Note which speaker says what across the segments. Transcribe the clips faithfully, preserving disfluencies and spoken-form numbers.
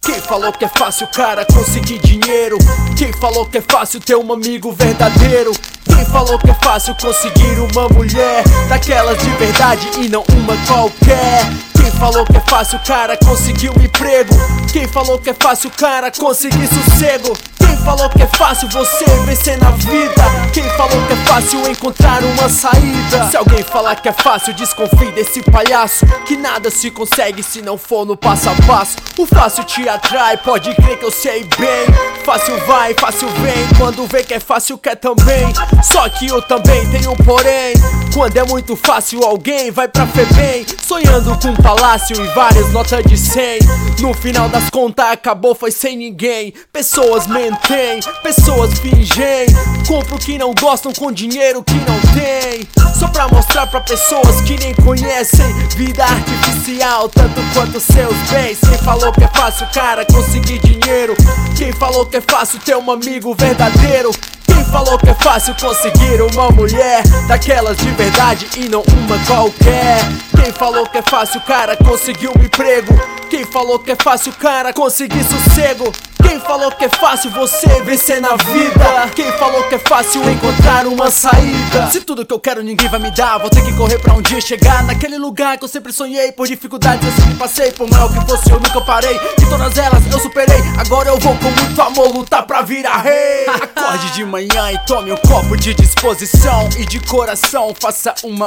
Speaker 1: Quem falou que é fácil, cara, conseguir dinheiro? Quem falou que é fácil ter um amigo verdadeiro? Quem falou que é fácil conseguir uma mulher daquelas de verdade e não uma qualquer? Quem falou que é fácil, cara, conseguir um emprego? Quem falou que é fácil, cara, conseguir sossego? Quem falou que é fácil você vencer na vida? Quem falou que é fácil encontrar uma saída? Se alguém falar que é fácil, desconfie desse palhaço, que nada se consegue se não for no passo a passo. O fácil te atrai, pode crer que eu sei bem. Fácil vai, fácil vem, quando vê que é fácil quer também. Só que eu também tenho um porém. Quando é muito fácil alguém vai pra Febem, sonhando com um palácio e várias notas de cem. No final das contas acabou, foi sem ninguém. Pessoas mentem, pessoas fingem, compram o que não gostam com dinheiro que não tem, só pra mostrar pra pessoas que nem conhecem. Vida artificial, tanto quanto seus bens. Quem falou que é fácil, cara, conseguir dinheiro? Quem falou que é fácil ter um amigo verdadeiro? Quem falou que é fácil conseguir uma mulher daquelas de verdade e não uma qualquer? Quem falou que é fácil, cara, conseguir um emprego? Quem falou que é fácil, cara, conseguir sossego? Quem falou que é fácil você vencer na vida? Quem falou que é fácil encontrar uma saída? Se tudo que eu quero ninguém vai me dar, vou ter que correr pra um dia chegar naquele lugar que eu sempre sonhei. Por dificuldades eu sempre passei, por maior que fosse eu nunca parei. E todas elas eu superei, agora eu vou com muito amor lutar pra virar rei. Acorde de manhã e tome um copo de disposição, e de coração faça uma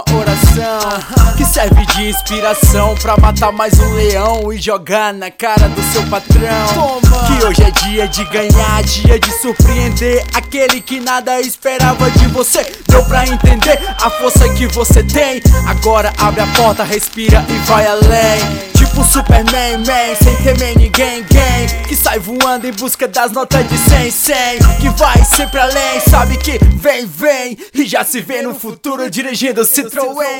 Speaker 1: oração que serve de inspiração pra matar mais um leão e jogar na cara do seu patrão. Toma. Que hoje é dia de ganhar, dia de surpreender aquele que nada esperava de você. Deu pra entender a força que você tem? Agora abre a porta, respira e vai além. Tipo Superman, man, sem temer ninguém, gang, que sai voando em busca das notas de cem, cem, que vai sempre além, sabe que vem, vem, e já se vê no futuro dirigindo o Citroën.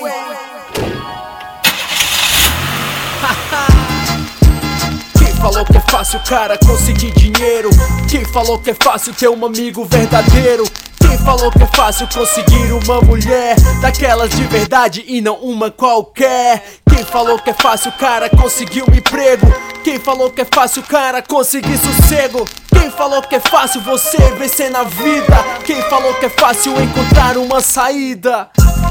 Speaker 1: Quem falou que é fácil, cara, conseguir dinheiro? Quem falou que é fácil ter um amigo verdadeiro? Quem falou que é fácil conseguir uma mulher daquelas de verdade e não uma qualquer? Quem falou que é fácil, cara, conseguir um emprego? Quem falou que é fácil, cara, conseguir sossego? Quem falou que é fácil você vencer na vida? Quem falou que é fácil encontrar uma saída?